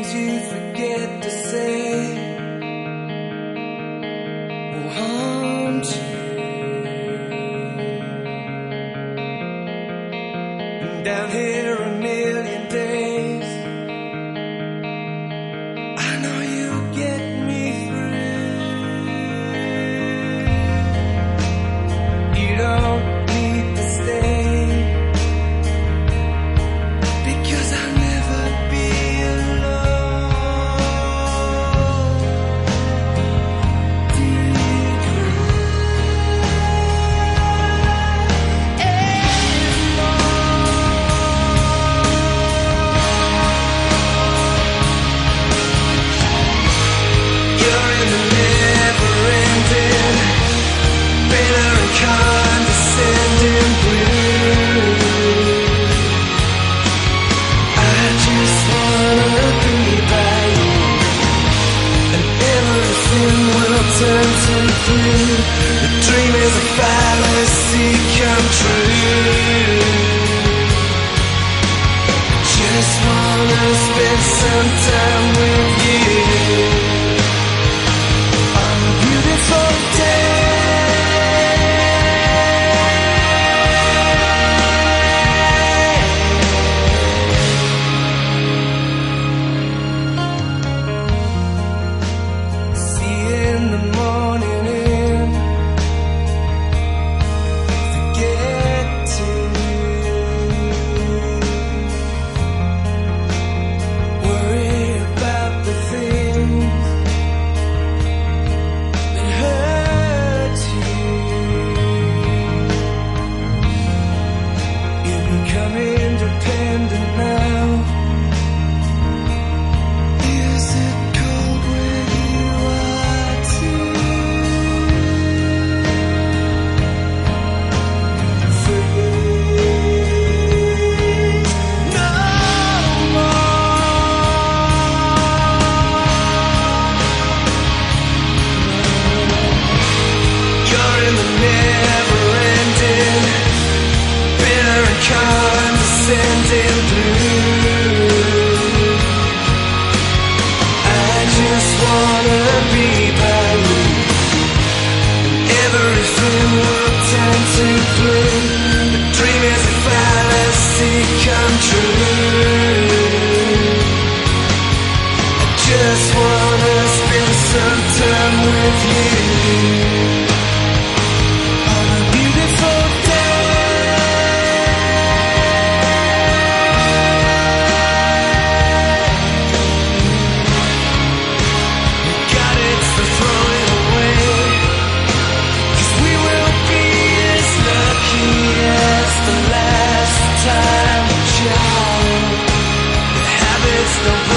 things you forget to say will haunt you. And down here a million days, I know you'll get me through. You don't need to stay. Condescending blue. I just wanna be by you, and everything will turn to blue. The dream is a fallacy come true. Just wanna spend some time with you on a beautiful day. Condescending blue. I just wanna be by you, and everything will turn to blue. The dream is a fallacy come true. I just wanna spend some time with you on a beautiful day. The habits don't